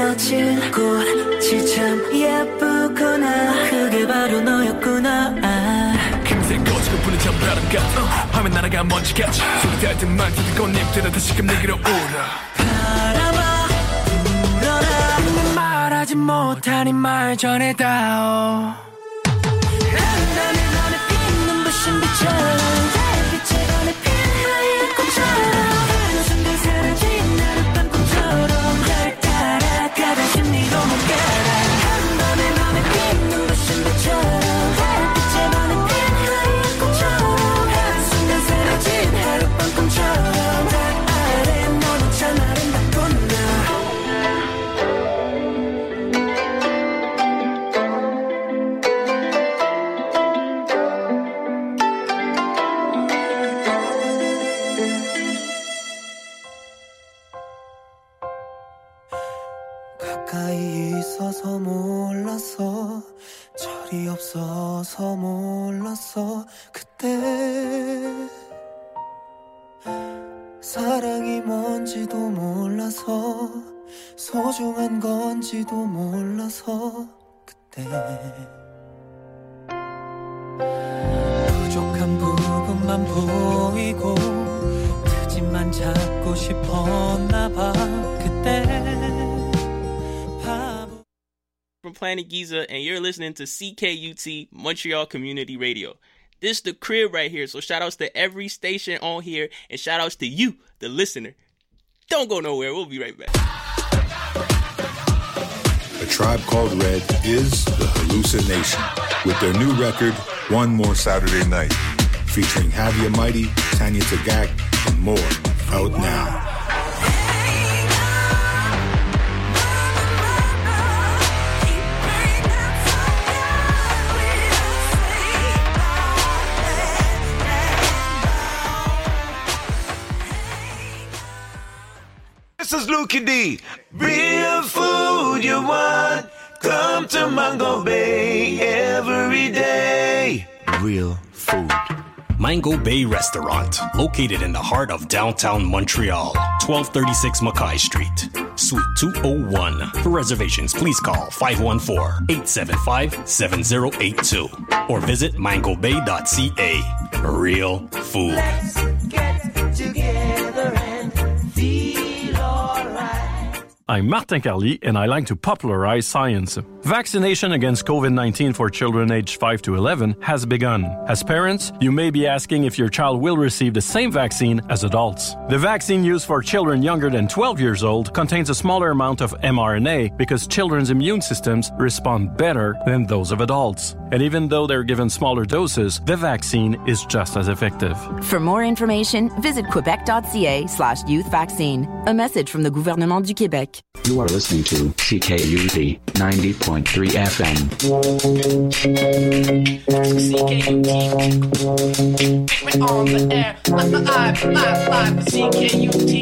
펴진 꽃이 참 예쁘구나. 그게 바로 너였구나. 금세 꺼지고 부는 잠바람과 화면 날아가 먼지같이 소리 닿을 듯만 뜯은 꽃잎들은 다시금 내게로 오라. 바람아 불어라. 근데 말하지 못하니 말 전해다오. 나는 너의 피는 부신 빛처럼 달빛에 변해 핀 하얀 꽃처럼 하는 순간 사라진 하룻밤 꿈처럼 날 따라가다 심리도 못 가라. 한 번에 너의 피는 부신 빛처럼 달빛에 변해 핀 하얀 꽃처럼 하는 순간 사라진 하룻밤 꿈처럼 달 아래 너는 참 아름답구나. 가까이 있어서 몰랐어. 철이 없어서 몰랐어. 그때 사랑이 뭔지도 몰라서 소중한 건지도 몰라서 그때 부족한 부분만 보이고 하지만 찾고 싶었나봐 그때. From Planet Giza, and you're listening to CKUT Montreal Community Radio. This is the crib right here, so shout outs to every station on here, and shout outs to you, the listener. Don't go nowhere, we'll be right back. A Tribe Called Red is the Hallucination with their new record, One More Saturday Night, featuring Javier Mighty, Tanya Tagak, and more, out now. This is Lukie D. Real food you want, come to Mango Bay every day. Real food. Mango Bay Restaurant, located in the heart of downtown Montreal, 1236 Mackay Street, Suite 201. For reservations, please call 514-875-7082 or visit mangobay.ca. Real food. Let's get together and feel alright. I'm Martin Carly, and I like to popularize science. Vaccination against COVID-19 for children aged 5 to 11 has begun. As parents, you may be asking if your child will receive the same vaccine as adults. The vaccine used for children younger than 12 years old contains a smaller amount of mRNA because children's immune systems respond better than those of adults. And even though they're given smaller doses, the vaccine is just as effective. For more information, visit quebec.ca/youthvaccine. A message from the Gouvernement du Québec. You are listening to CKUT 90.3 FM. CKUT. On the air. Live. CKUT.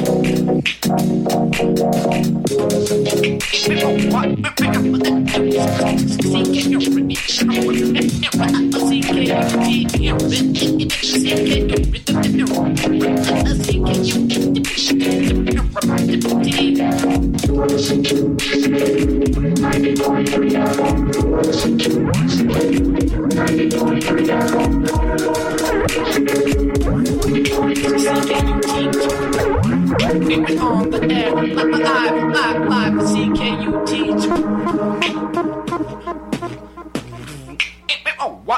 On the air, live, CKUT. Oh, what?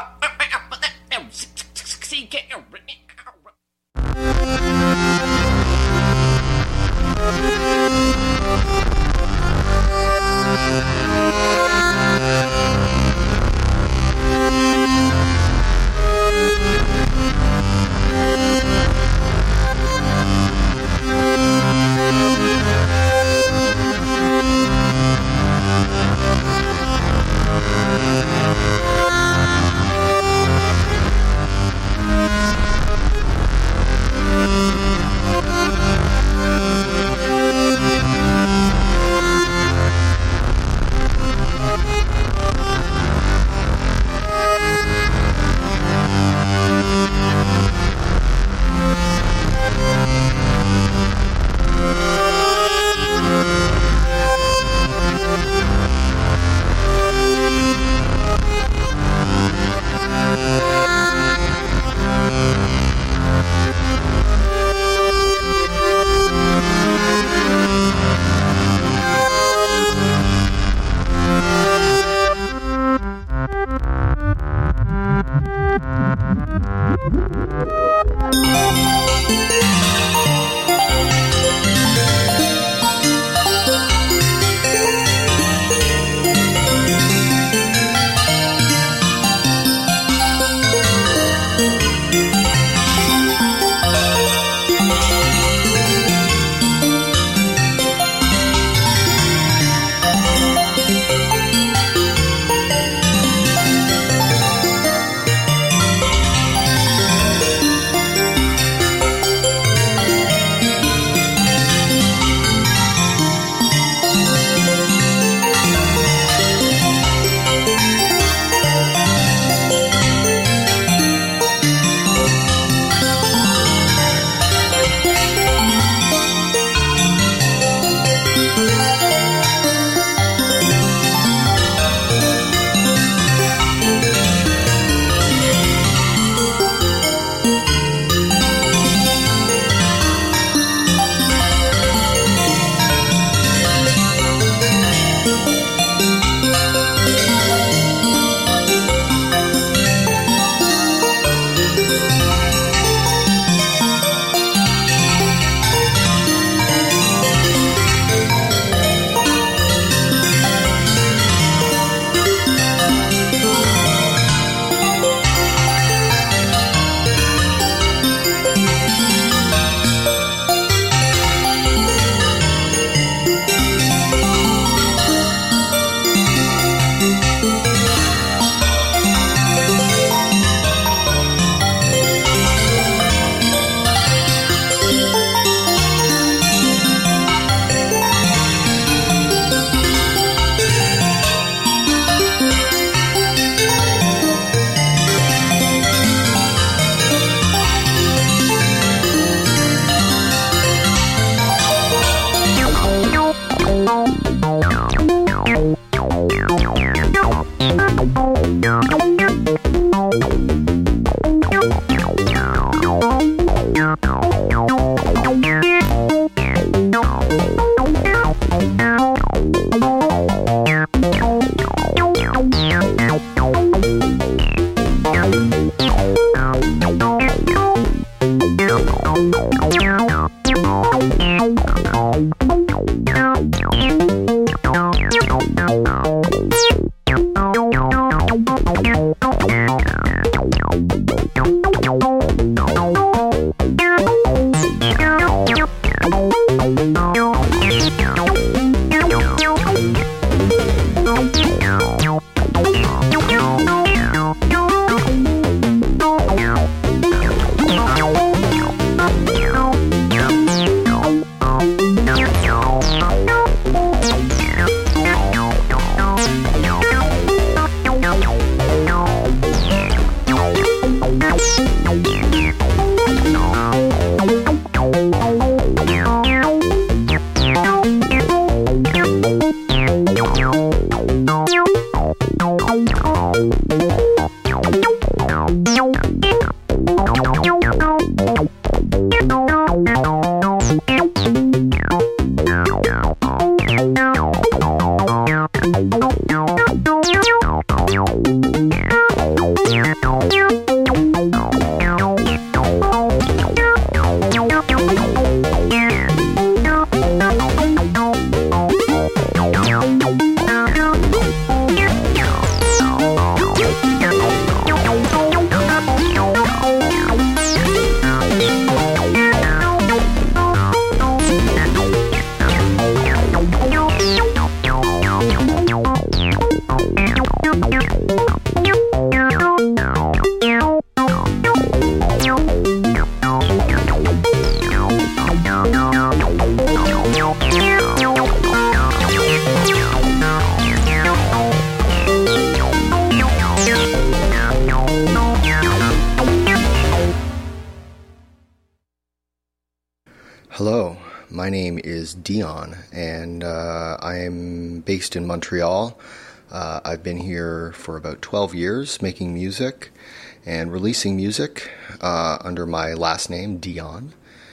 Hello, my name is Dion, and I am based in Montreal. I've been here for about 12 years making music and releasing music under my last name, Dion.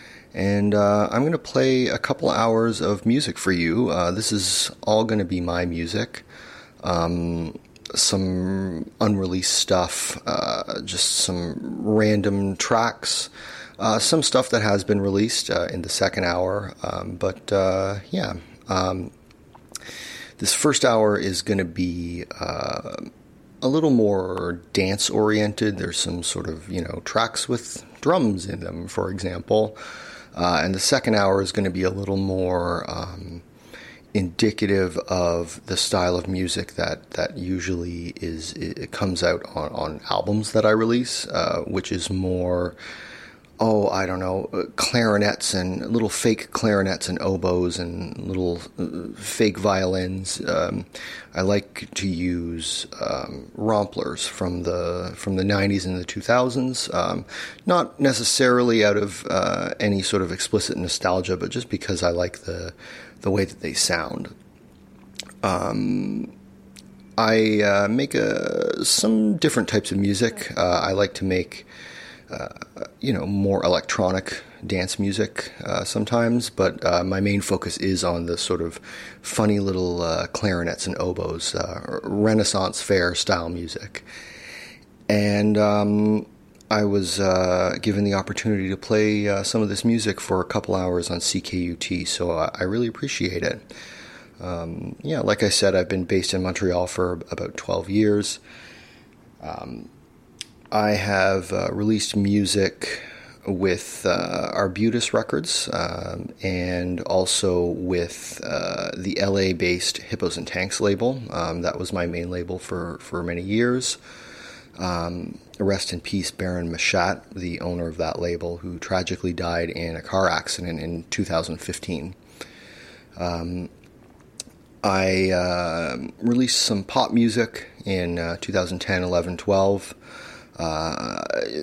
And I'm going to play a couple hours of music for you. This is all going to be my music. Some unreleased stuff, just some random tracks. Some stuff that has been released in the second hour, this first hour is going to be a little more dance-oriented. There's some sort of, tracks with drums in them, for example. And the second hour is going to be a little more indicative of the style of music that usually it comes out on albums that I release, which is more... clarinets and little fake clarinets and oboes and little fake violins. I like to use romplers from the 90s and the 2000s, not necessarily out of any sort of explicit nostalgia, but just because I like the way that they sound. I make some different types of music. I like to make more electronic dance music sometimes, but my main focus is on the sort of funny little clarinets and oboes, Renaissance fair style music. And I was given the opportunity to play some of this music for a couple hours on CKUT, so I really appreciate it. Like I said, I've been based in Montreal for about 12 years. I have released music with Arbutus Records and also with the LA-based Hippos and Tanks label. That was my main label for many years. Rest in peace, Baron Machat, the owner of that label, who tragically died in a car accident in 2015. I released some pop music in 2010, 11, 12.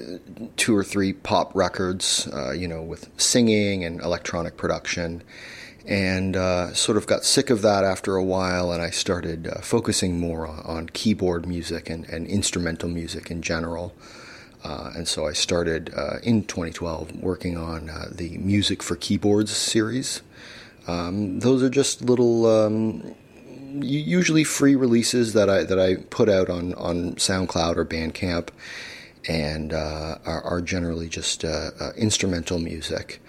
2 or 3 pop records, with singing and electronic production. and sort of got sick of that after a while, and I started focusing more on keyboard music and instrumental music in general. And so I started in 2012 working on the Music for Keyboards series. Those are just little, usually free releases that I put out on SoundCloud or Bandcamp, and are generally just instrumental music.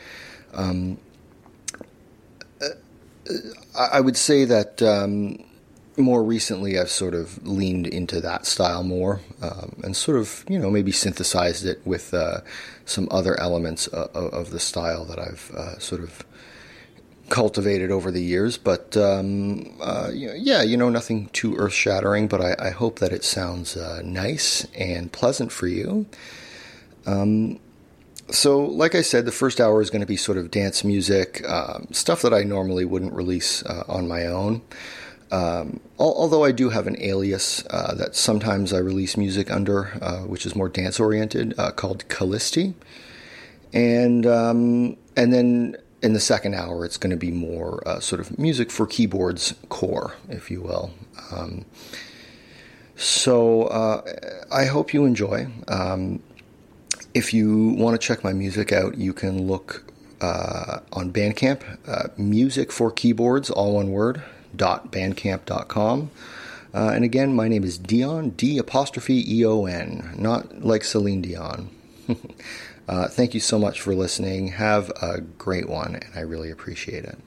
I would say that more recently I've sort of leaned into that style more, and sort of, maybe synthesized it with some other elements of the style that I've sort of cultivated over the years. But nothing too earth-shattering, but I hope that it sounds nice and pleasant for you. So, like I said, the first hour is going to be sort of dance music, stuff that I normally wouldn't release on my own. Although I do have an alias that sometimes I release music under, which is more dance-oriented, called Callisti. And then in the second hour, it's going to be more sort of music for keyboards core, if you will. So I hope you enjoy. If you want to check my music out, you can look on Bandcamp, Music for Keyboards, all one word, .bandcamp.com. And again, my name is Dion, D''E''O''N, not like Celine Dion. Thank you so much for listening. Have a great one, and I really appreciate it.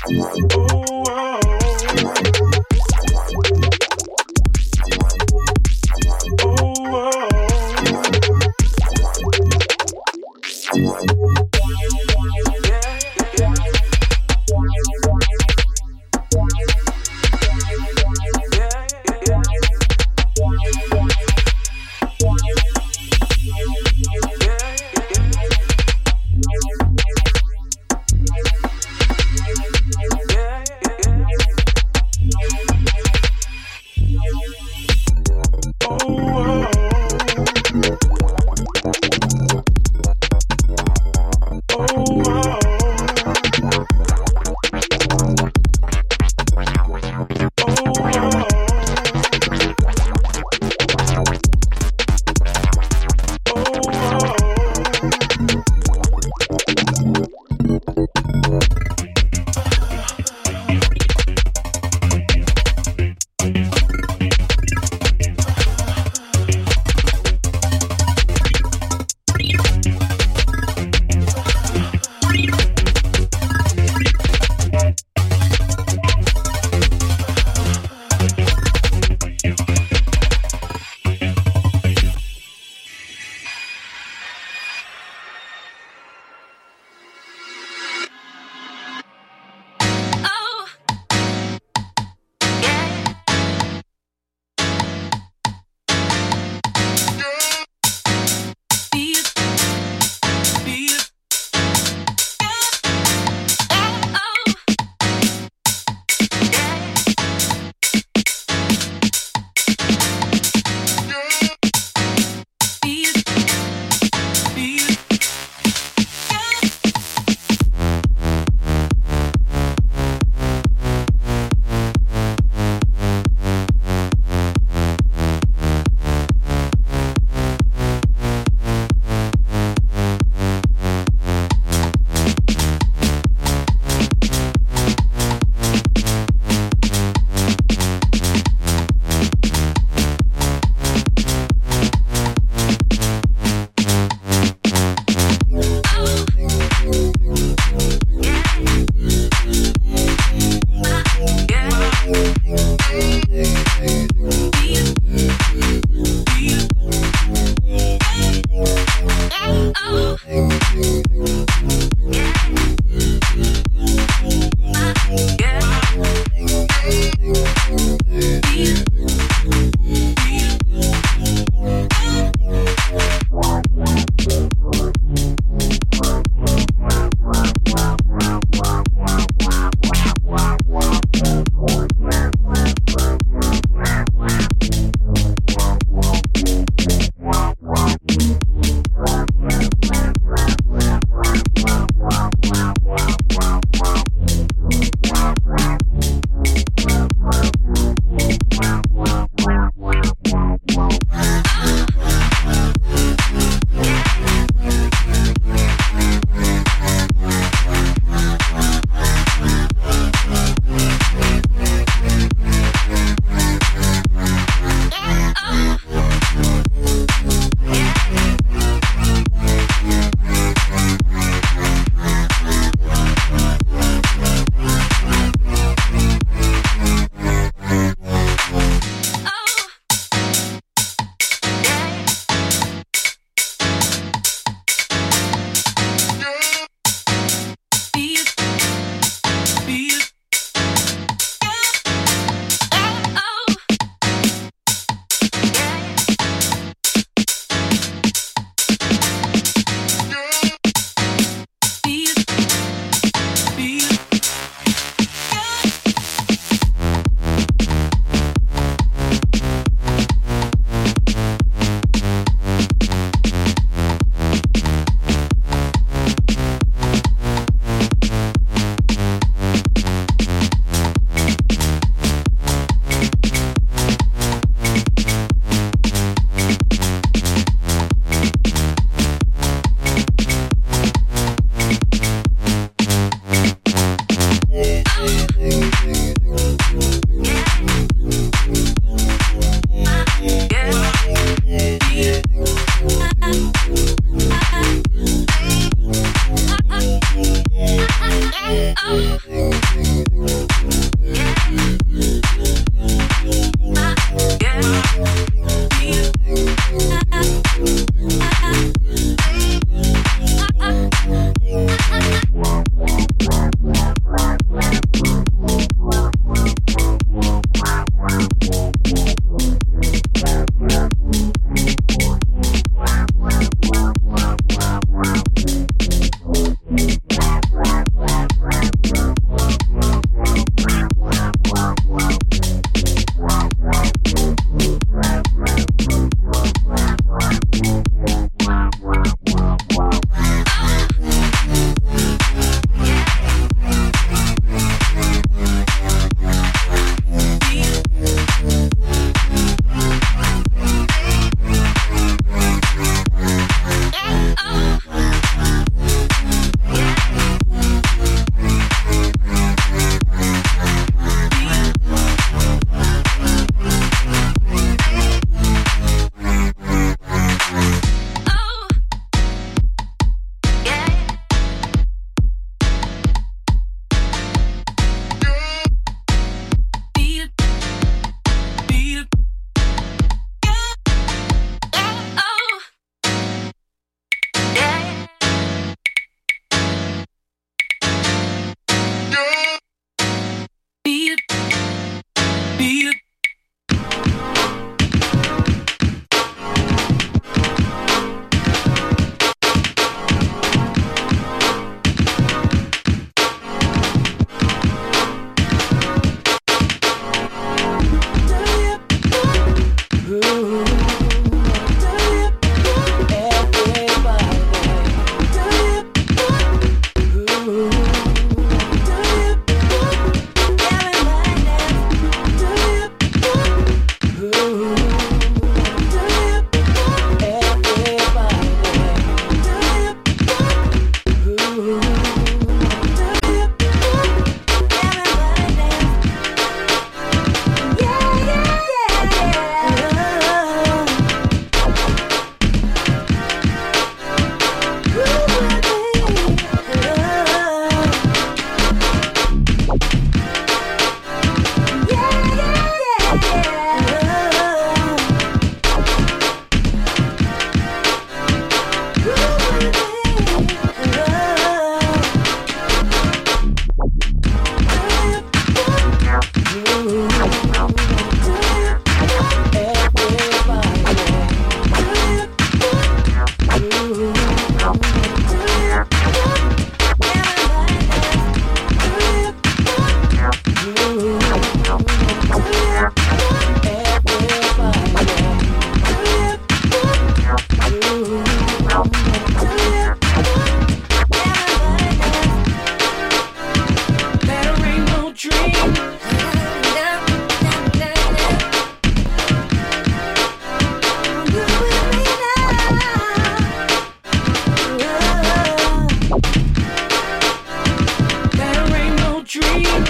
Yeah. dream.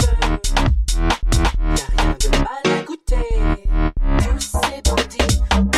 Tous ces bandits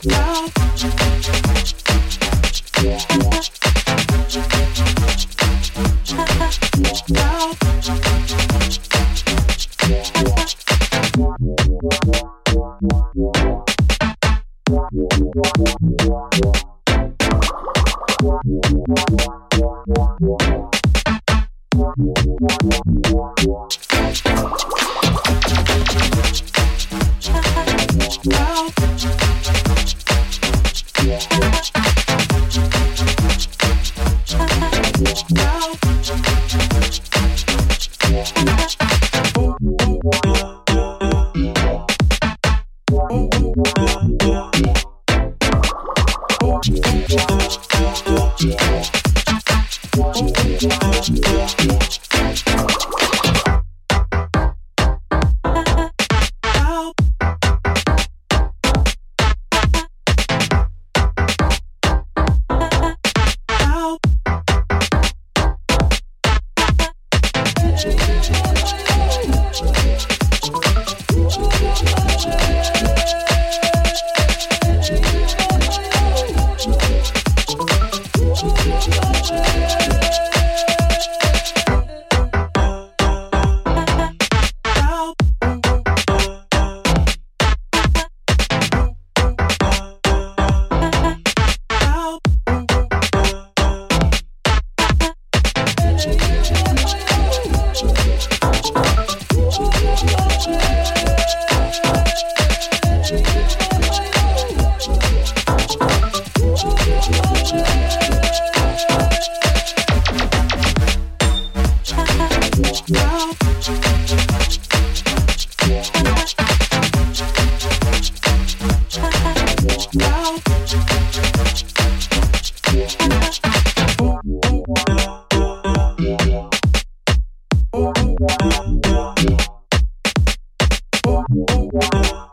Wow.